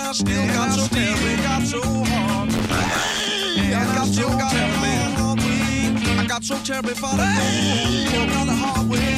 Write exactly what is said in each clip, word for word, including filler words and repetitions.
I still got so terribly, got so hard. Hey, I got so terribly hard way. I got so terribly far to go, down the hard way.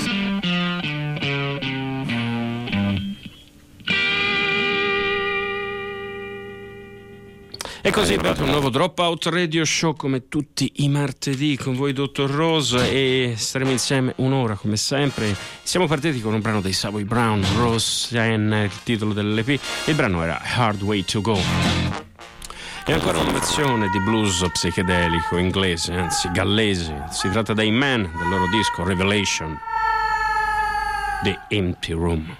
E così è arrivato un nuovo Dropout Radio Show come tutti i martedì con voi Dottor Rose e staremo insieme un'ora come sempre. Siamo partiti con un brano dei Savoy Brown, Rose Ann, il titolo dell'E P. Il brano era Hard Way to Go. E ancora una versione di blues psichedelico inglese, anzi gallese. Si tratta dei Men del loro disco Revelation, The Empty Room.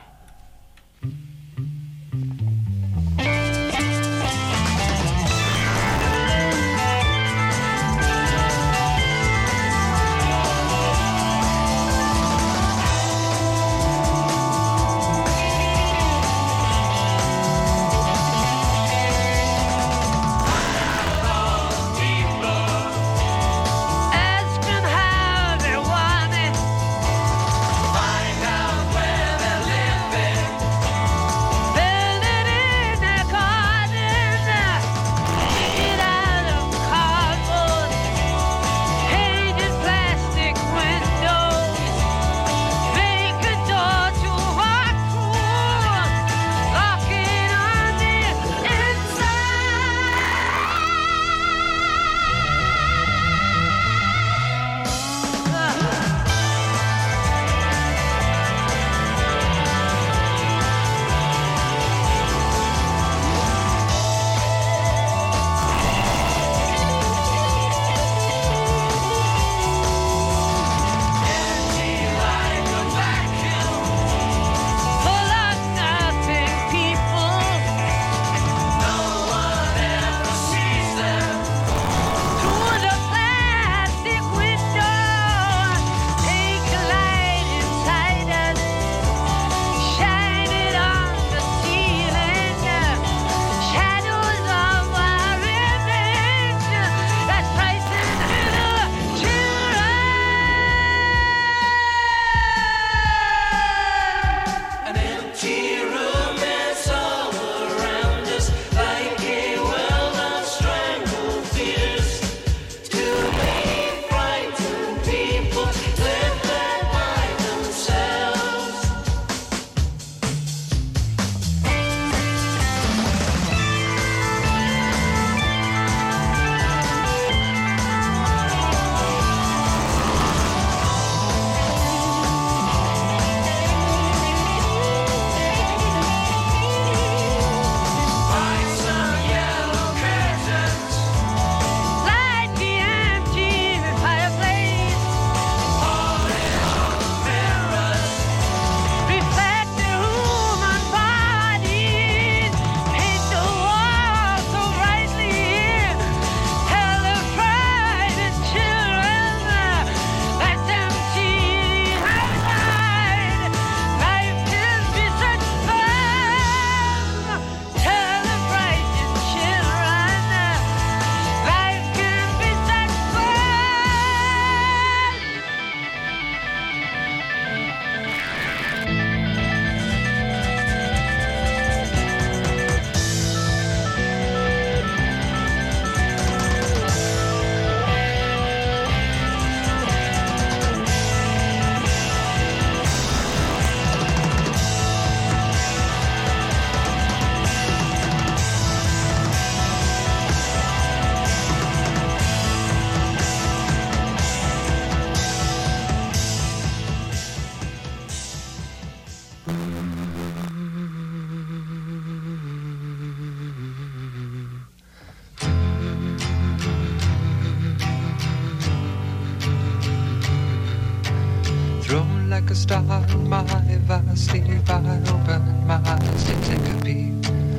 like a star in my vast sleep. I opened my eyes to take a peep,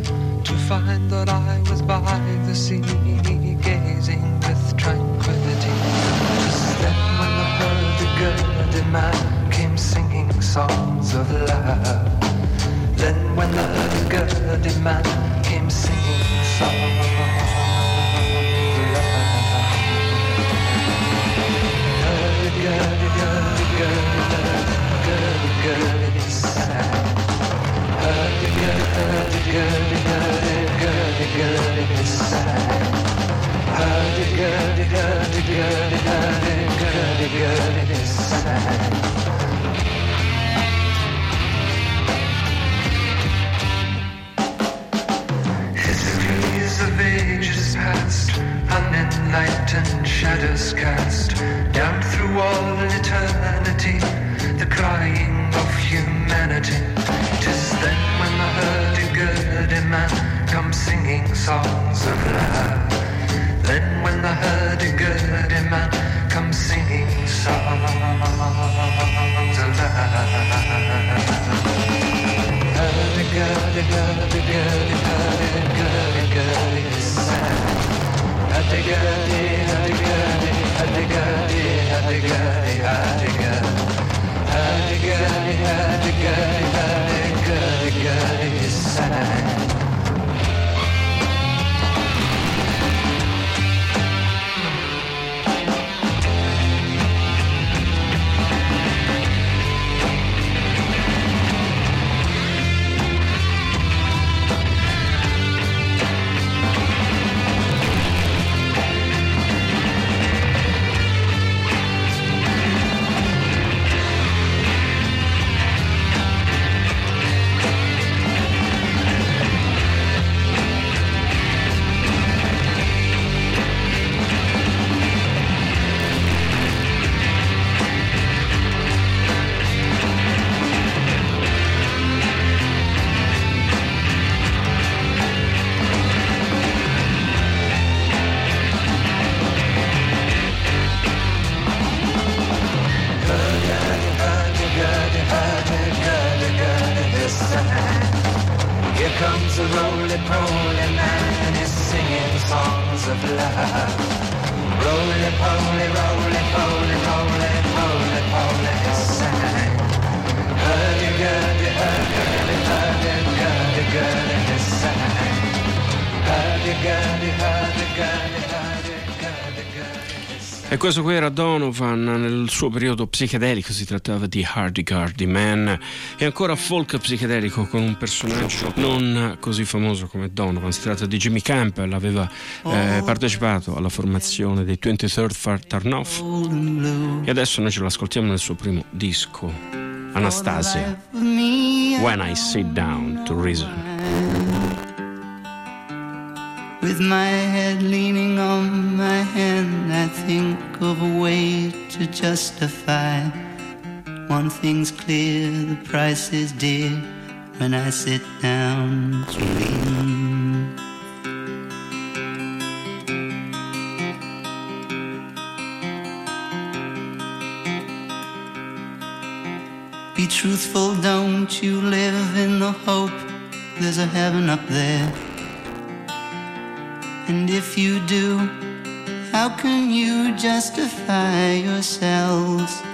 to find that I was by the sea, gazing with tranquility. Just then when the hurdy-gurdy man came singing songs of love, then when the hurdy-gurdy man came singing songs of love, hurdy-gurdy-gurdy-gurdy-gurdy sad, hurdy-gurdy-gurdy-gurdy shadows cast down through all eternity, the crying of humanity. 'Tis then when the hurdy-gurdy man comes singing songs of love. Then when the hurdy-gurdy man comes singing songs of love. Hurdy-gurdy, hurdy-gurdy, hurdy-gurdy-gurdy is sad. Hurdy-gurdy, hurdy-gurdy, hurdy-gurdy, hurdy-gurdy, hurdy-gurdy. Hurdy-gurdy, hurdy-gurdy, hurdy-gurdy-gurdy is sad. E questo qui era Donovan nel suo periodo psichedelico, si trattava di Hurdy-Gurdy Man, e ancora folk psichedelico con un personaggio non così famoso come Donovan. Si tratta di Jimmy Campbell, aveva eh, partecipato alla formazione dei twenty-third Turn-Off e adesso noi ce l'ascoltiamo nel suo primo disco, Anastasia, When I Sit Down to Reason. With my head leaning on my hand, I think of a way to justify. One thing's clear, the price is dear when I sit down to reason. Be truthful, don't you live in the hope there's a heaven up there. And if you do, how can you justify yourselves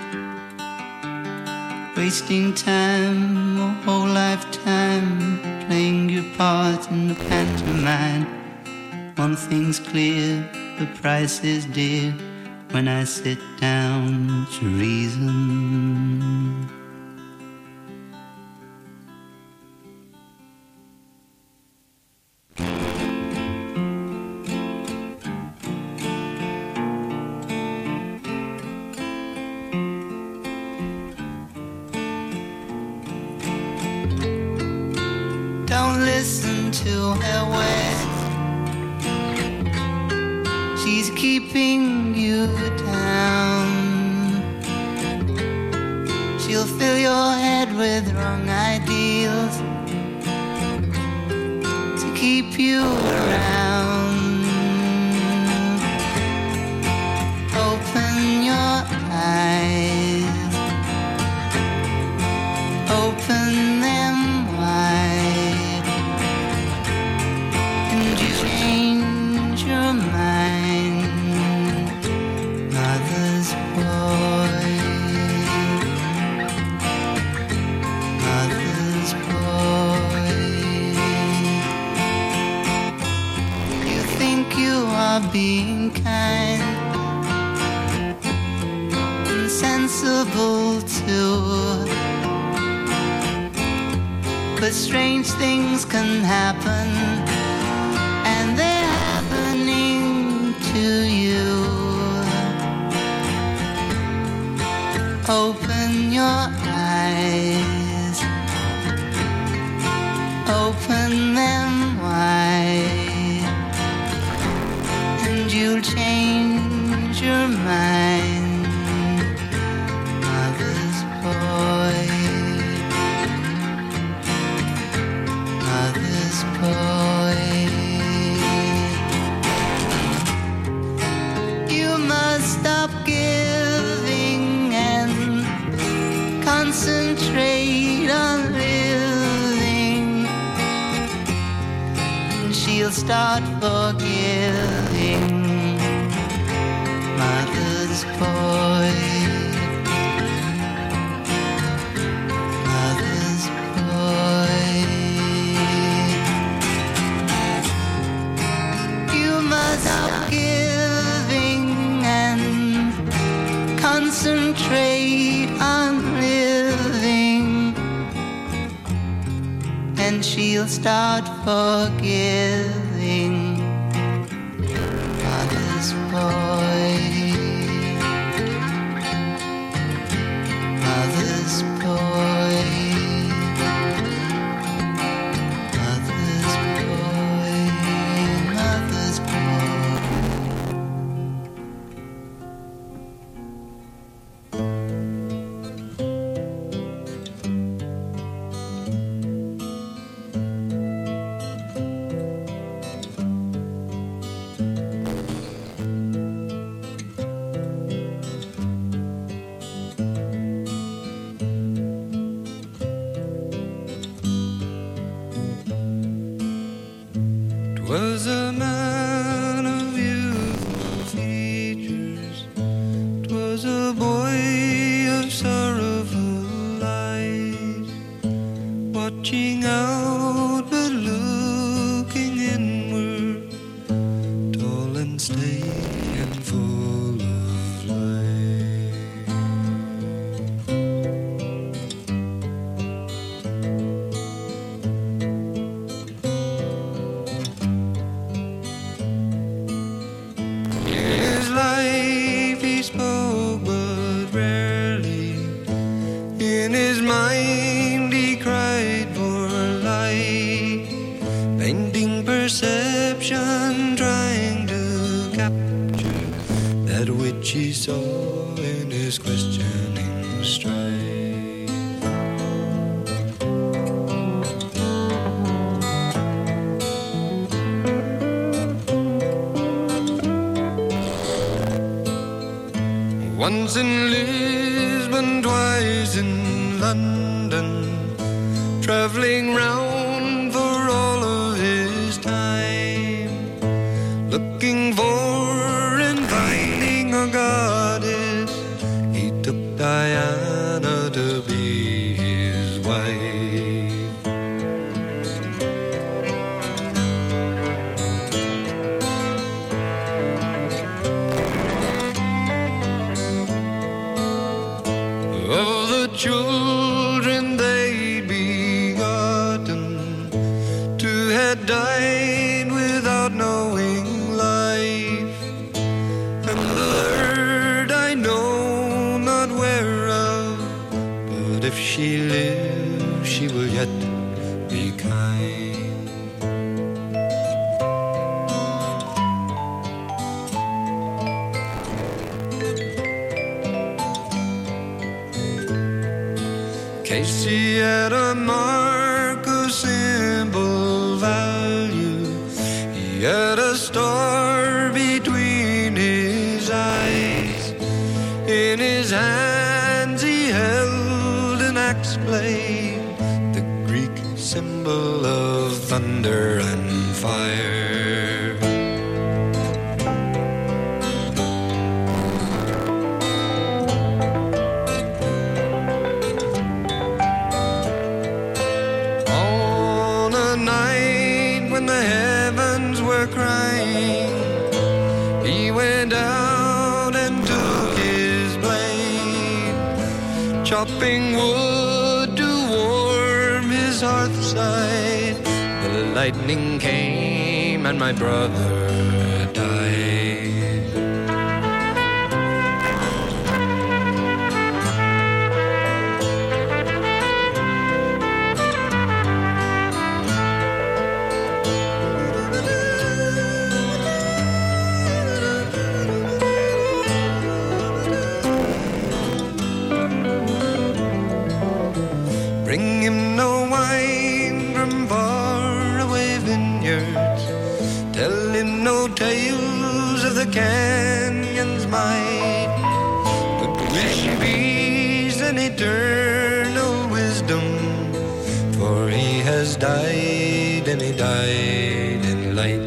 wasting time, a whole lifetime, playing your part in the pantomime? One thing's clear, the price is dear when I sit down to reason. Don't listen to her words, she's keeping you down. She'll fill your head with wrong ideals to keep you around. Open your eyes, open them wide, and you change your mind, mother's boy, mother's boy. You think you are being kind, insensible too, but strange things can happen, and they're happening to you. Open your eyes, open them wide, and you'll change mother's boy. You must stop giving and concentrate on living, and she'll start forgiving. Mother's boy. Concentrate on living, and she'll start forgiving. Mother's boy, mother's boy, mother's boy, mother's boy. Was a man of youthful features, 'twas a boy of sorrowful eyes, watching out but looking inward, tall and stately and full of life. Life he spoke but rarely, in his mind he cried for light, painting perception, trying to capture that which he saw in his questioning stride. Once in Lisbon, twice in London, traveling round for all of his time, looking for and finding a goddess, he took Diana to be his wife. Of the children they begotten, two had died without knowing life, and the third I know not whereof, but if she lives she will yet be kind. Casey had a mark of simple value. He had a star between his eyes. In his hands he held an axe blade, the Greek symbol of thunder and fire. When the heavens were crying, he went out and took his blade, chopping wood to warm his hearthside. The lightning came and my brother died. Bring him no wine from far away telling no tales of the canyon's might, but will she be an eternal wisdom? For he has died, and he died in light.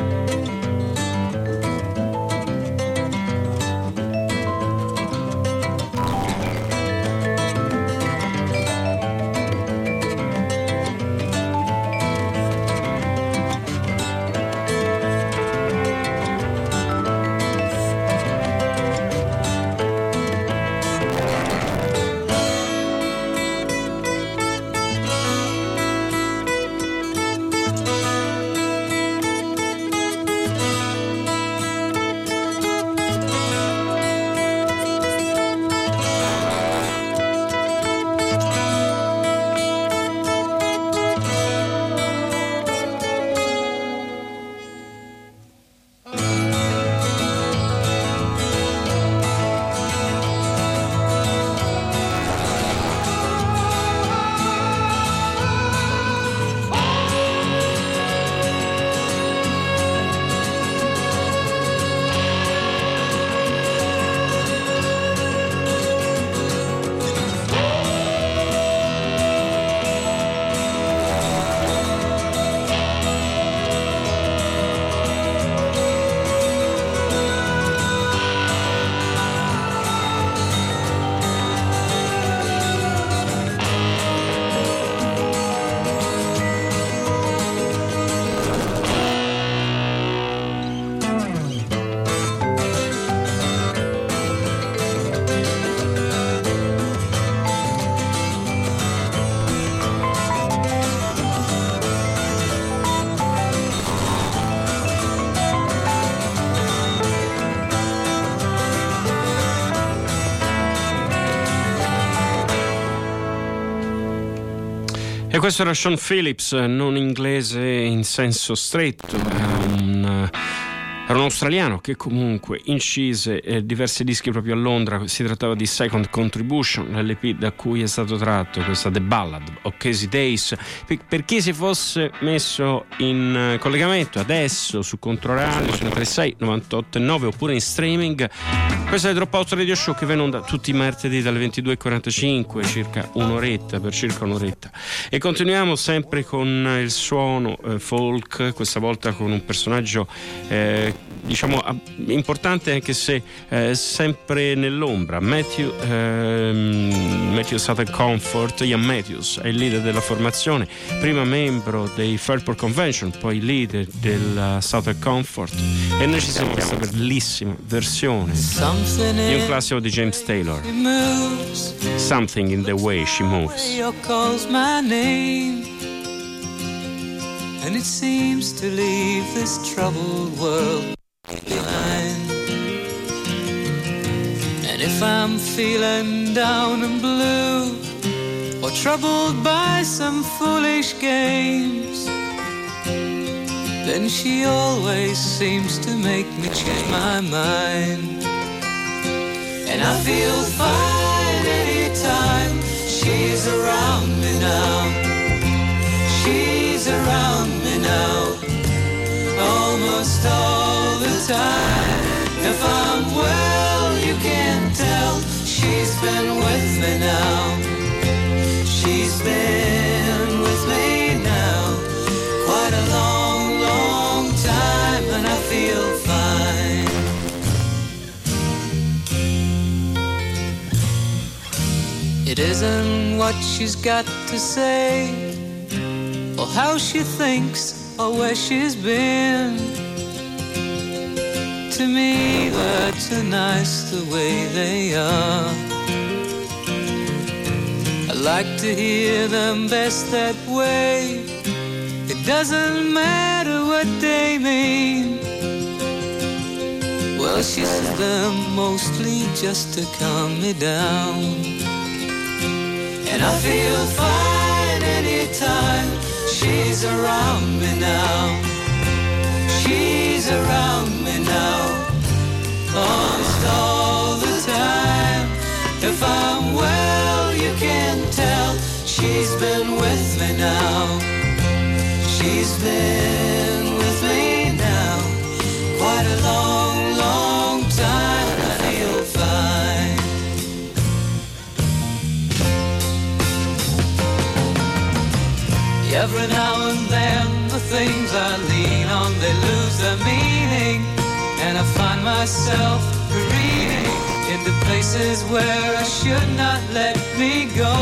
E questo era Sean Phillips, non inglese in senso stretto, era un, era un australiano che comunque incise eh, diversi dischi proprio a Londra. Si trattava di Second Contribution, l'L P da cui è stato tratto questa The Ballad of Casey Days. Per, per chi si fosse messo in collegamento adesso su Controradio, su trentasei novantotto e nove oppure in streaming, questo è Dropout Radio Show che va in onda tutti i martedì dalle ventidue e quarantacinque, circa un'oretta, per circa un'oretta. E continuiamo sempre con il suono eh, folk, questa volta con un personaggio eh, diciamo importante anche se eh, sempre nell'ombra. Matthew, ehm, Matthew Southern Comfort, Ian Matthews è il leader della formazione, prima membro dei Fairport Convention, poi leader del Southern Comfort, e noi ci sentiamo questa bellissima versione di un classico di James Taylor, Something in the Way She Moves. Calls my name, and it seems to leave this troubled world behind. And if I'm feeling down and blue, or troubled by some foolish games, then she always seems to make me change my mind. And I feel fine anytime she's around me now. She's around me now, almost all the time. If I'm well, you can tell she's been with me now. She's been with me now quite a long, long time, and I feel fine. It isn't what she's got to say, or how she thinks, or where she's been. To me, words are nice the way they are. I like to hear them best that way. It doesn't matter what they mean. Well, she says them mostly just to calm me down. And I feel fine anytime she's around me now. She's around me now, almost all the time. If I'm well, you can tell she's been with me now. She's been with me now. arms I lean on, they lose their meaning, and I find myself careening into places where I should not let me go.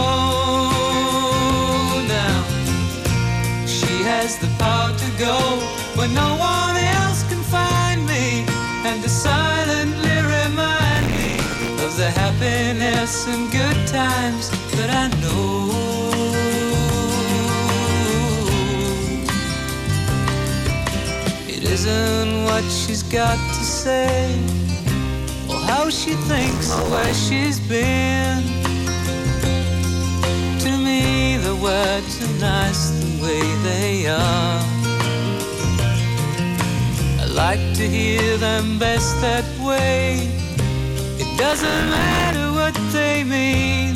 Now she has the power to go where no one else can find me, and to silently remind me of the happiness and good times that I know. It isn't what she's got to say, or how she thinks, or where she's been. To me the words are nice the way they are. I like to hear them best that way. It doesn't matter what they mean.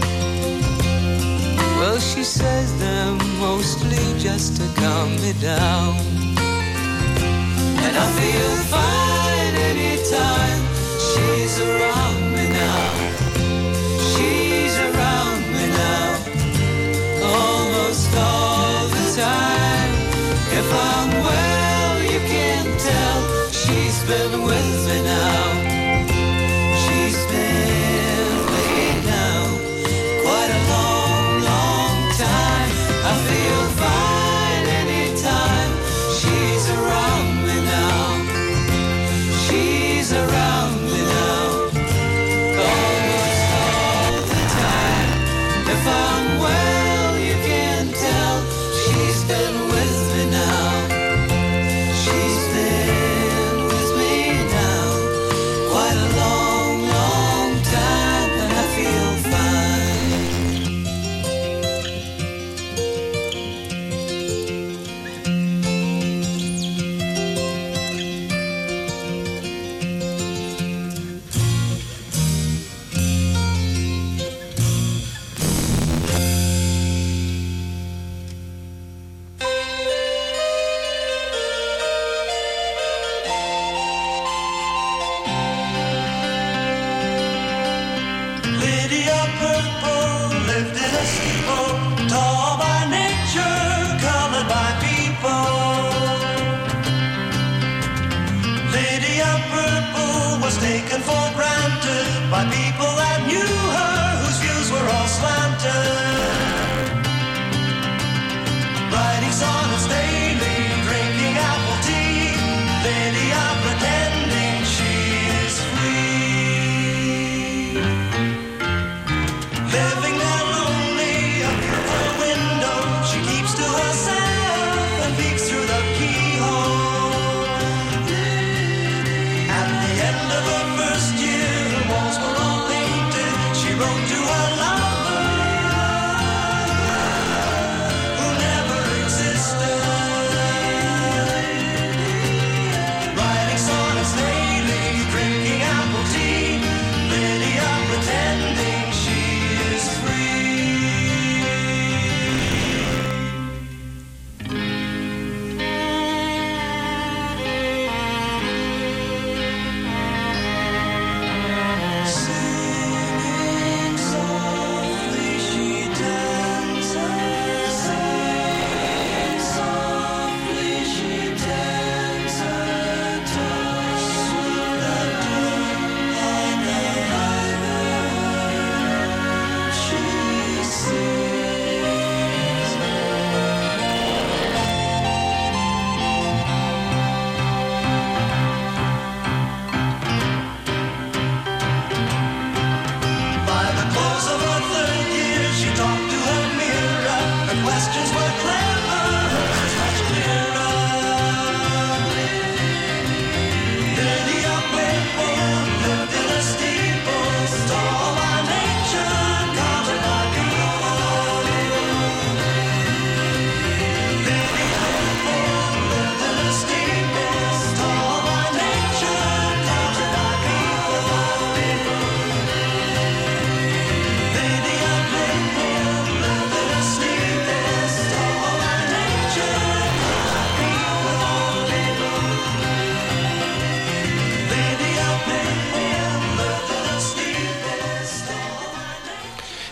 Well, she says them mostly just to calm me down, and I feel fine anytime she's around me now. She's around me now, almost all the time. If I'm well, you can tell she's been with me now. She's been with me now quite a long, long time. I feel fine anytime she's around me now. She's around me now, almost all the time. If I'm well, you can tell she's been with me now. She's been with me now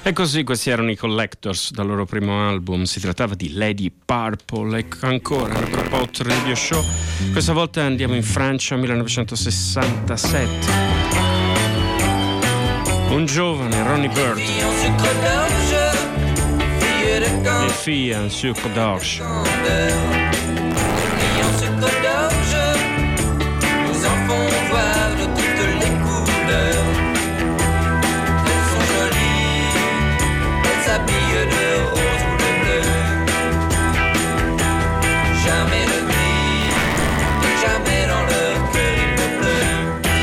E così questi erano i Collectors dal loro primo album, si trattava di Lady Purple. E ancora il Dropout Radio Show, questa volta andiamo in Francia, millenovecentosessantasette. Un giovane Ronnie Bird, le fille en sucre d'orge. Nous en font voir de toutes les couleurs. Elles sont jolies, elles s'habillent de rose ou de bleu. Jamais de gris, et jamais dans leur cœur il ne pleut.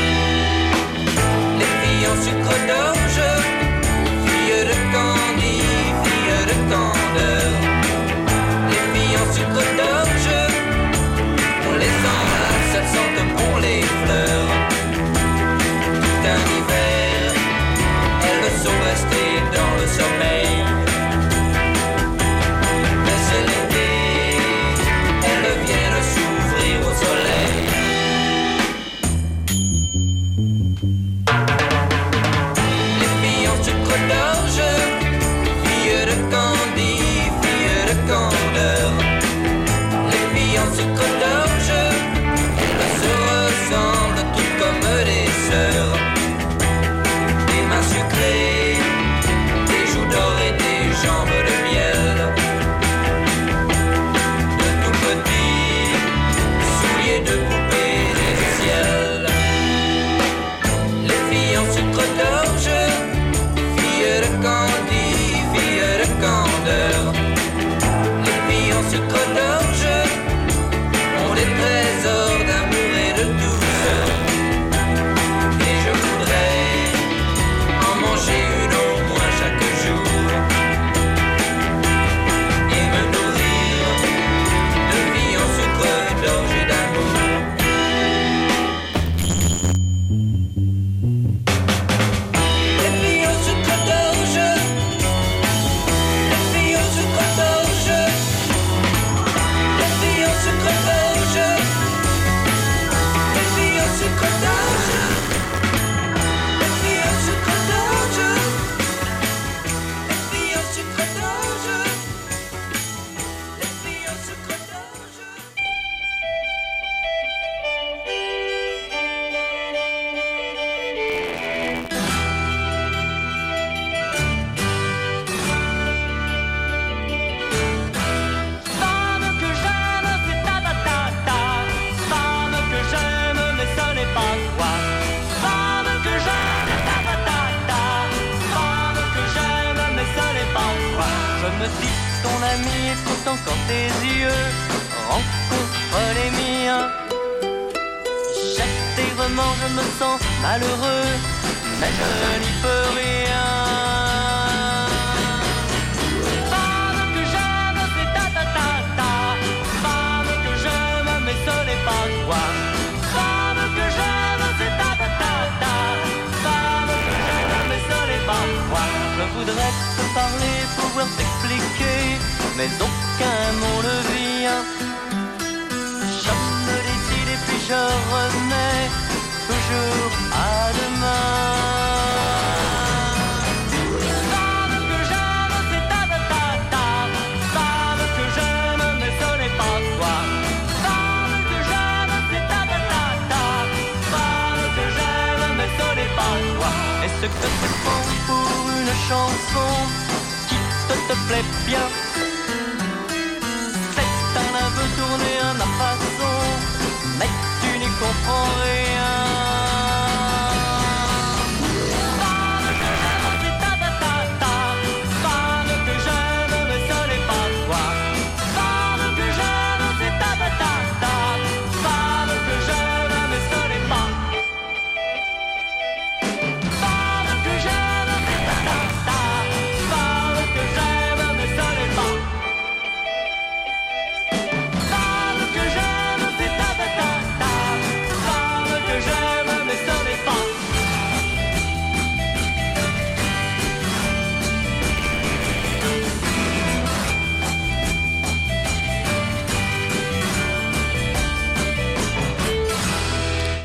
Les filles en sucre d'orge, filles de candy, filles de candeur. Les filles en sucre d'orge, on les embrasse, elles sentent bon les fleurs. Tout un hiver, elles sont restées dans le sommeil. Mais c'est l'été, elles viennent s'ouvrir au soleil. Les filles en sucre d'orge, filles de candy, filles de candeur. Les filles en sucre d'orge, elles se ressemblent toutes comme des sœurs. Des mains sucrées, des joues dorées, des jambes de miel. De tout petits souliers de poupées du ciel. Les filles en sucre d'orge, filles de candy, filles de candeur. Les filles en sucre d'orge ont des trésors d'amour et de douceur. Et je voudrais en manger une au moins chaque jour et me nourrir de filles en sucre d'orge et d'amour. Les filles en sucre d'orge, les filles en sucre d'orge, les filles en sucre d'orge, les filles en sucre d'orge, les filles en sucre d'orge, les filles en sucre d'orge, les filles en sucre d'orge. Femme que j'aime, c'est ta ta ta ta. Femme que j'aime, mais ce n'est pas toi. Femme que j'aime, ta ta ta ta. Femme que j'aime, mais ce n'est pas toi. Je me dis, ton ami écoute encore tes yeux, rencontre les miens. Jette tes remords, je me sens malheureux, mais je n'y peux rien. Femme que j'aime, c'est ta ta ta ta. Femme que j'aime, mais ce n'est pas toi. Femme que j'aime, c'est ta ta ta ta. Femme que j'aime, mais ce n'est pas toi. Je voudrais te parler, pouvoir t'expliquer, mais aucun mot ne vient. Je me décide et puis je remets toujours à demain. Femme que j'aime, c'est ta ta ta ta. Femme que j'aime, mais ce n'est pas toi. Femme que j'aime, c'est ta ta ta ta. Femme que j'aime, mais ce n'est pas toi. Est-ce que c'est bon pour une chanson qui te, te plaît bien? C'est un aveu tourné à ma façon, mais tu n'y comprends rien. Femme que j'aime, c'est ta ta ta ta. Femme que j'aime, mais ce n'est pas toi. Femme que j'aime, c'est ta ta ta ta. Femme que j'aime, mais ce n'est pas. Femme que j'aime, c'est ta ta ta. Femme que j'aime, mais ce n'est pas.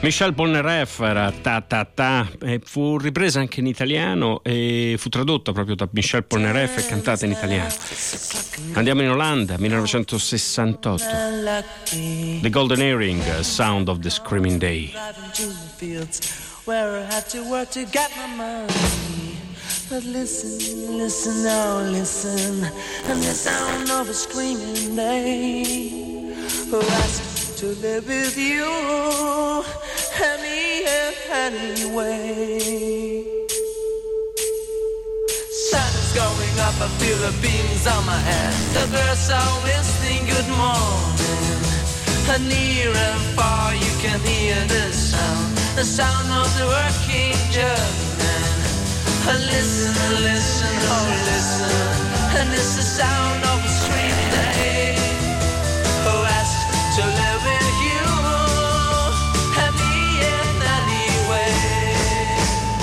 Michel Polnareff era Ta Ta Ta, e fu ripresa anche in italiano e fu tradotta proprio da Michel Polnareff e cantata in italiano. Andiamo in Olanda, millenovecentosessantotto. The Golden Earring, Sound of the Screaming Day. Where I had to work to get my money. But listen, listen, now listen, and the sound of a screaming day. Who asked to live with you any anyway? Sun is going up, I feel the beams on my head. The birds are whistling good morning. And near and far you can hear the sound, the sound of the working German. And listen, listen, oh listen, and it's the sound of a screaming day. Who asked to live with you, and me in any way.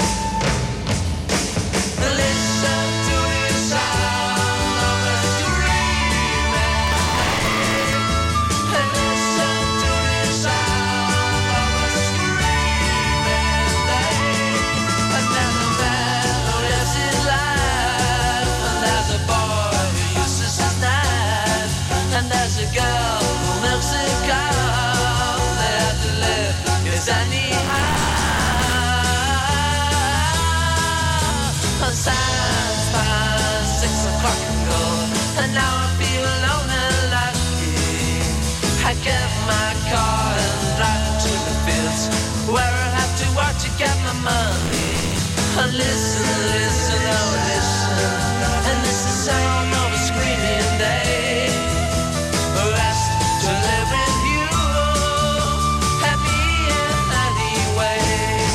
Listen to the sound of a screaming day. And listen to the sound of a screaming day. And there's a man who lives his life, and there's a boy who uses his knife, and there's a girl who milks a cow. They have to live, yes anyhow. Signs past six o'clock ago, and now I feel alone and lucky. I get my car and drive to the fields where I have to work to get my money. And listen, listen, oh listen, and this is the sound of a screaming day. Who asked to live with you, and me in any way.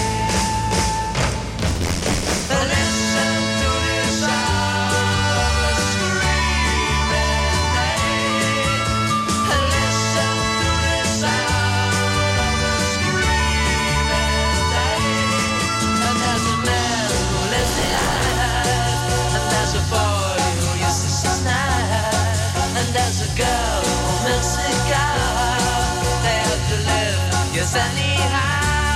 Listen to the sound of a screaming day. Listen to the sound of a screaming day. And there's a man who lives his life, and there's a boy who uses his knife, and there's a girl who milks a cow. They have to live, yes anyhow.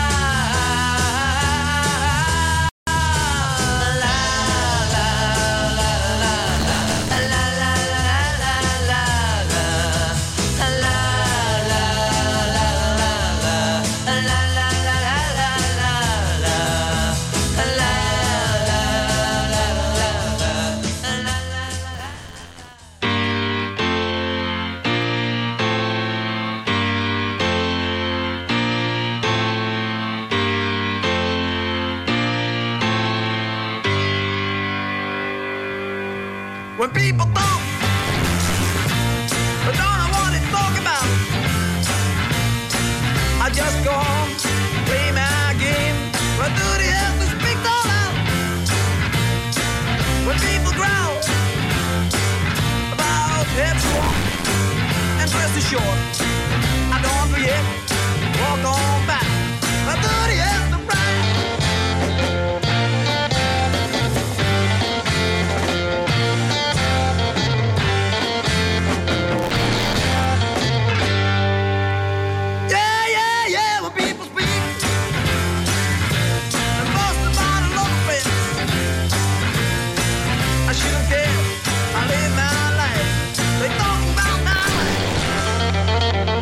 When people talk, but don't know what they talk about, I just go home, play my game. But do they have to speak all out? When people growl about hips and dress is short, I don't forget, walk on back. But do they have to ride? Yeah, yeah, yeah, when people speak and boast about a love offense, I shouldn't care, I live my life. They talk about my life.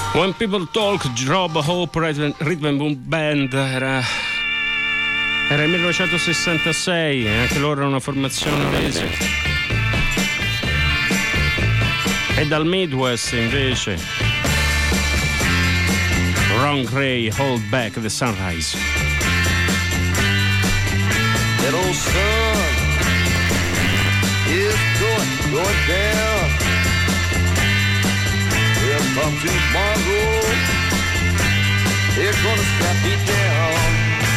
When People Talk, Rob Hope Rhythm and Boom Band, era, era il millenovecentosessantasei, e anche loro erano una formazione inglese. E dal Midwest invece Ron Gray, Hold Back the Sunrise. That old sun is going, going down. Well, come tomorrow, they're gonna strap me down.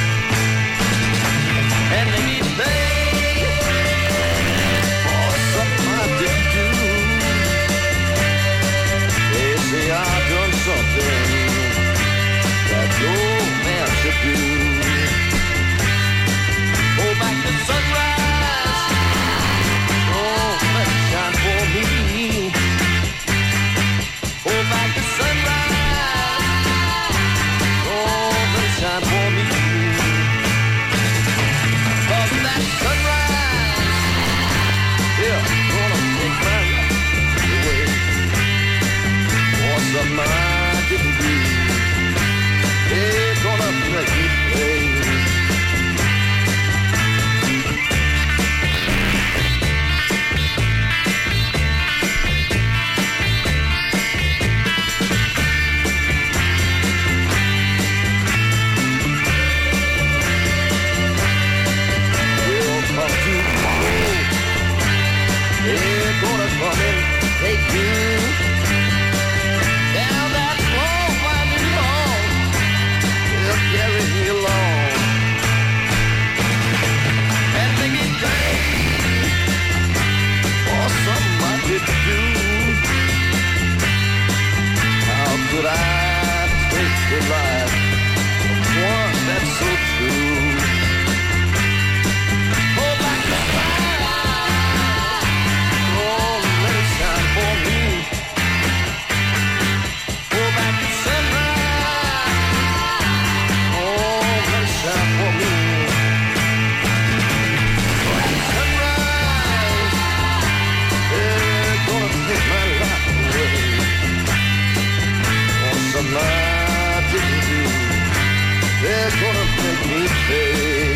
And they need pay for something I didn't do. They say I've done something that no man should do. Go back to sunrise, oh, let it shine for me. Go back to sunrise, oh, let it shine for me. 'Cause that sunrise, yeah, gonna take my life away. For something I didn't do, they're gonna make me pay. They're gonna come and take you down that long, winding road. They'll carry me along and make me pay for something I didn't do. How could I take the life of one that's so true? Oh, like a fire. For me, go back to sunrise, oh, let it shine for me. Sunrise, they're gonna take my life away. For something I didn't do, they're gonna make me pay.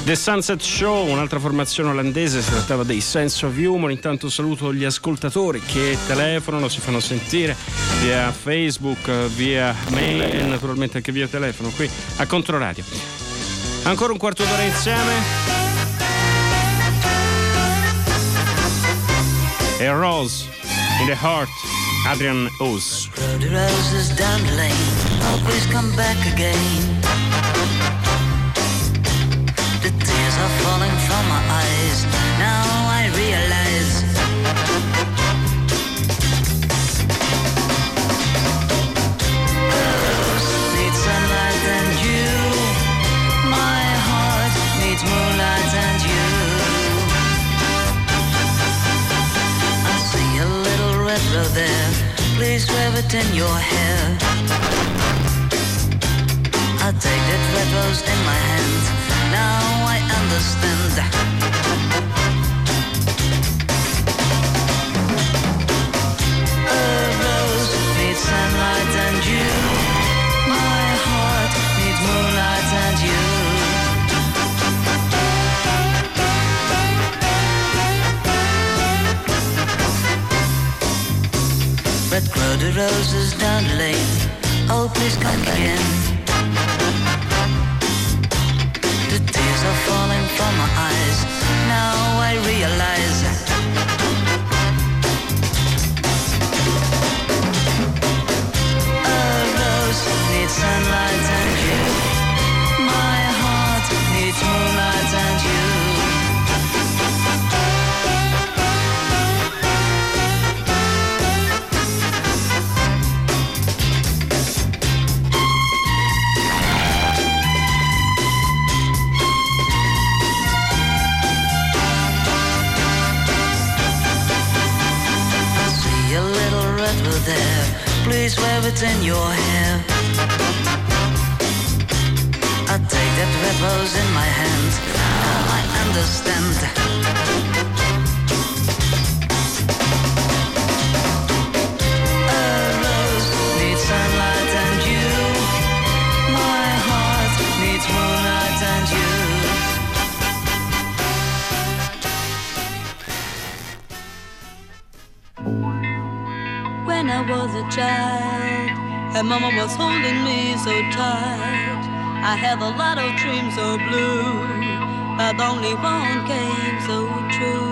The Sunset Show, un'altra formazione olandese, si trattava dei Sense of Humor. Intanto saluto gli ascoltatori che telefonano, si fanno sentire via Facebook, via mail e naturalmente anche via telefono qui a Controradio. Ancora un quarto d'ora insieme. E Rose in the Heart, Adrian Oz. The roses down the lane, always come back again. The tears are falling from my eyes, now I realize. Rose needs sunlight and you, my heart needs moonlight and you. I see a little red rose there, please wear it in your hair. I take that red rose in my hand, now I understand. A rose needs sunlight and you, my heart needs moonlight and you. Red grow the roses down the lane, oh please come again. The tears are falling from my eyes, now I realize. A rose needs sunlight and you, my heart needs moonlight and you. There, please wear it in your hair. I take that red rose in my hand, now I understand. A rose needs sunlight and you, my heart needs moonlight and you. When I was a child, and Mama was holding me so tight, I had a lot of dreams so blue, but only one came so true.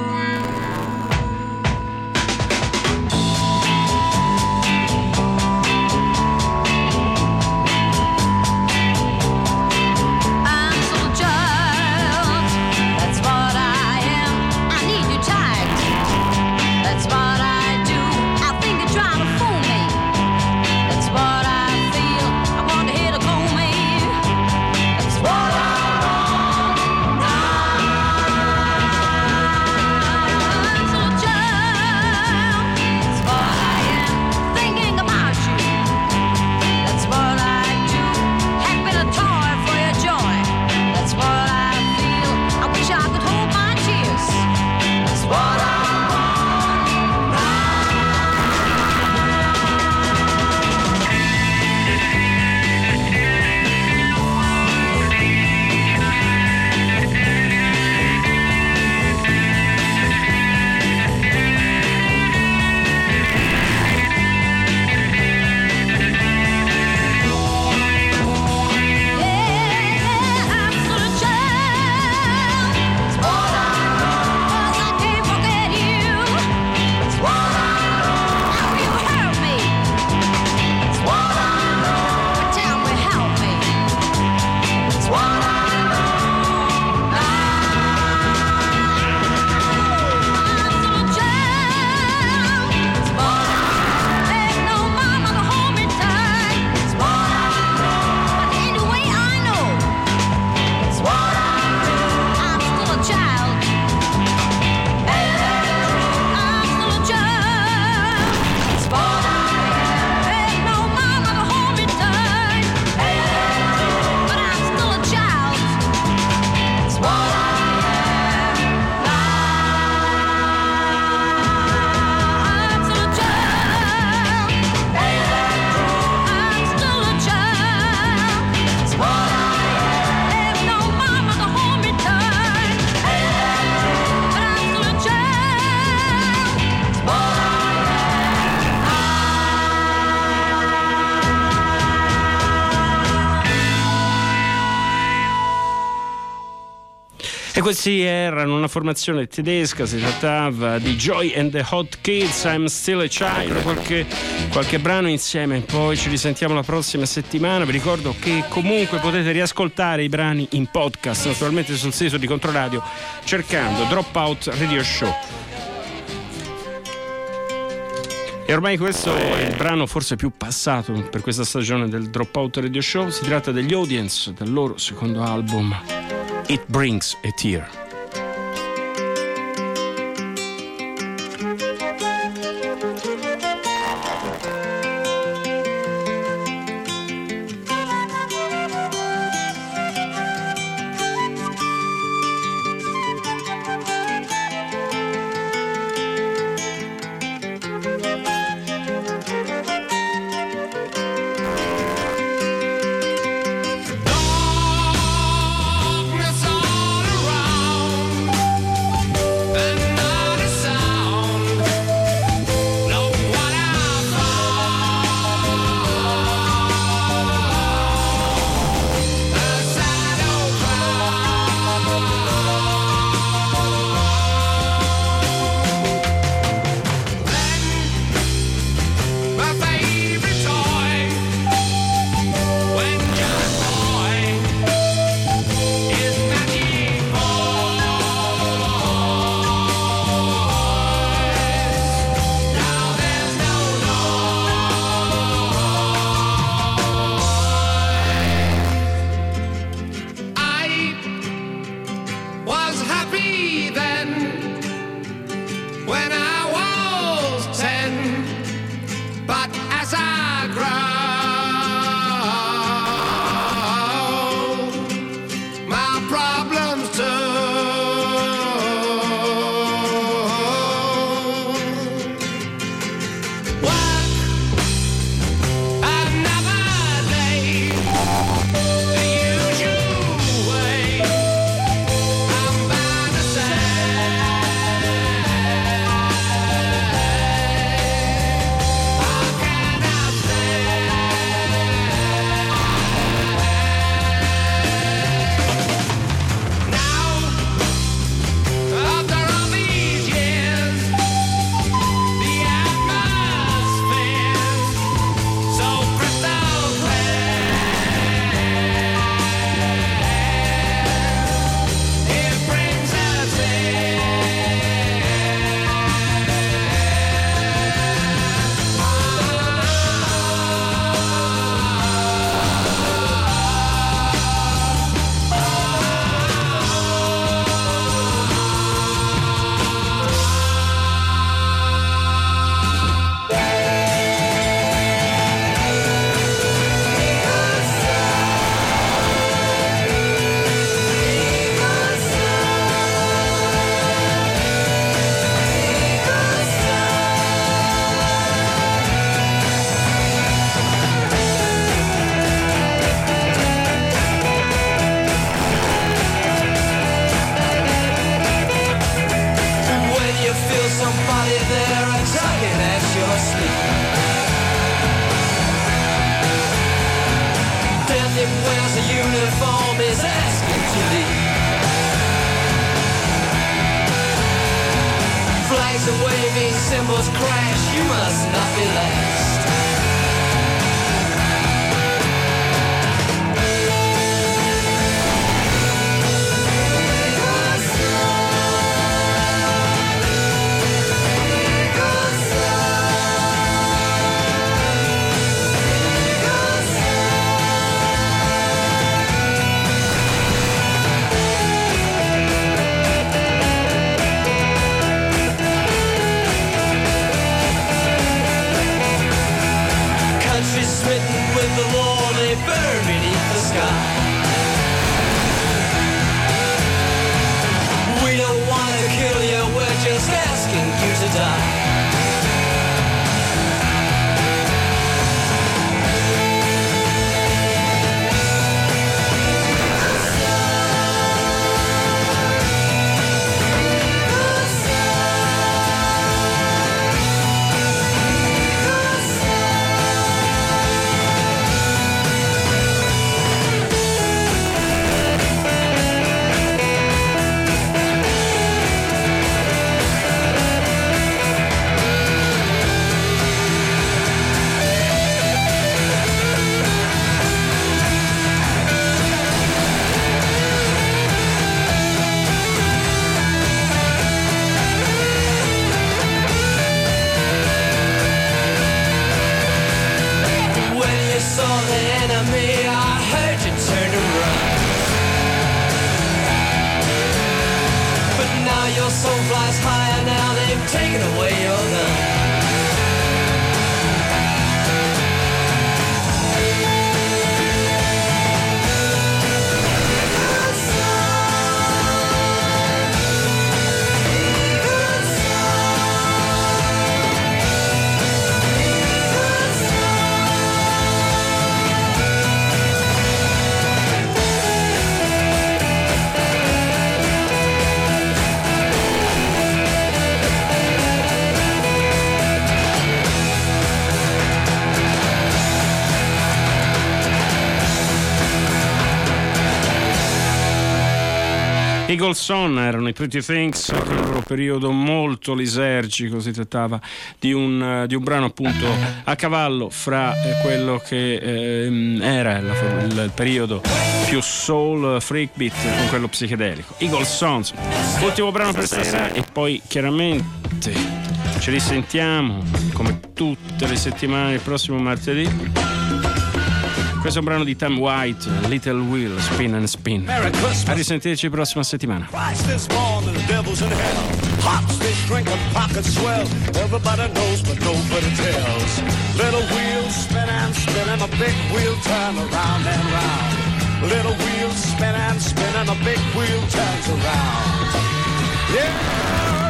What I want now. E questi erano una formazione tedesca, si trattava di Joy and the Hot Kids, I'm Still a Child, qualche, qualche brano insieme, poi ci risentiamo la prossima settimana. Vi ricordo che comunque potete riascoltare i brani in podcast, naturalmente sul sito di Controradio, cercando Dropout Radio Show. E ormai questo è il brano forse più passato per questa stagione del Dropout Radio Show, si tratta degli Audience, del loro secondo album It Brings a Tear. Cymbals crash, you must not be last. your soul flies higher now, they've taken away your gun. Eagles On erano i Pretty Things, nel loro periodo molto lisergico. Si trattava di un, uh, di un brano appunto a cavallo fra eh, quello che eh, era il, il, il periodo più soul freak beat con quello psichedelico. Eagles On, ultimo brano per stasera, e poi chiaramente ci risentiamo come tutte le settimane il prossimo martedì. Questo è un brano di Tom White, Little Wheel, Spin and Spin. A risentirci prossima settimana. Christ is born and the devil's in hell. Hops, they drink and pockets swell. Everybody knows but nobody tells. Little wheels spin and spin and a big wheel turn around and round. Little wheels spin and spin and a big wheel turns around. Yeah,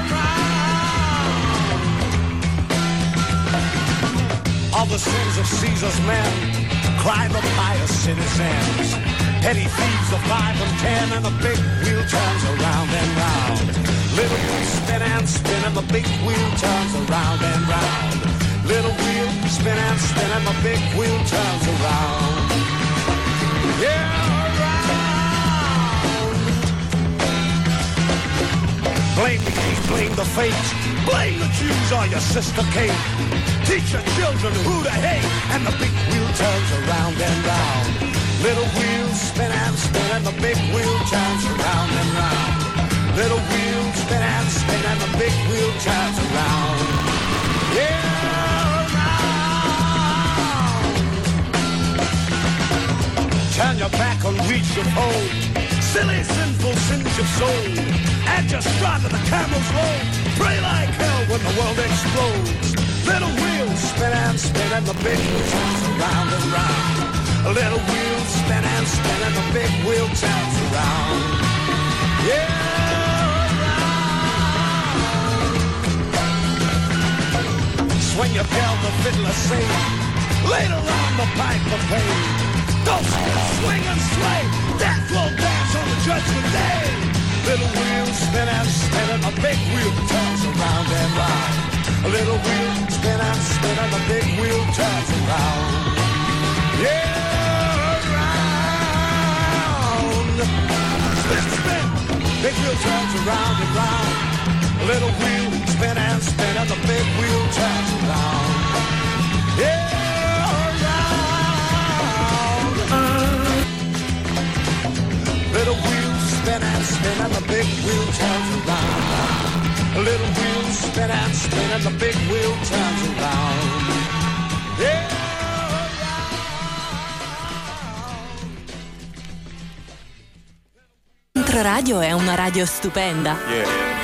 around. All the sins of Caesar's men, crime of pious citizens, petty thieves of five and ten, and the big wheel turns around and round. Little wheel spin and spin and the big wheel turns around and round. Little wheel spin and spin and the big wheel turns around. Yeah, around. Blame the king, blame the fates, blame the Jews or your sister Kate. Teach your children who to hate, and the big wheel turns around and round. Little wheels spin and spin, and the big wheel turns around and round. Little wheels spin and spin, and the big wheel turns around. Yeah, around. Turn your back on reach your pole. Silly, sinful sins your soul. Add your stride to the camel's roll. Pray like hell when the world explodes. Little wheels spin and spin and the big wheel turns around and round. Little wheels spin and spin and the big wheel turns around. Yeah, around. Swing your bell, the fiddler sing. Later on the pipe of pain. Don't swing and sway. Death will dance on the judgment day. Little wheels spin and spin and the big wheel turns around and round. A little wheel spin and spin and the big wheel turns around. Yeah, around. Spin, spin, big wheel turns around and round. A little wheel spin and spin and the big wheel turns around. Yeah, around. Little wheel spin and spin and the big wheel turns around. A little wheel spin and spin and the big wheel turns around. Yeah. Controradio è una radio stupenda. Yeah.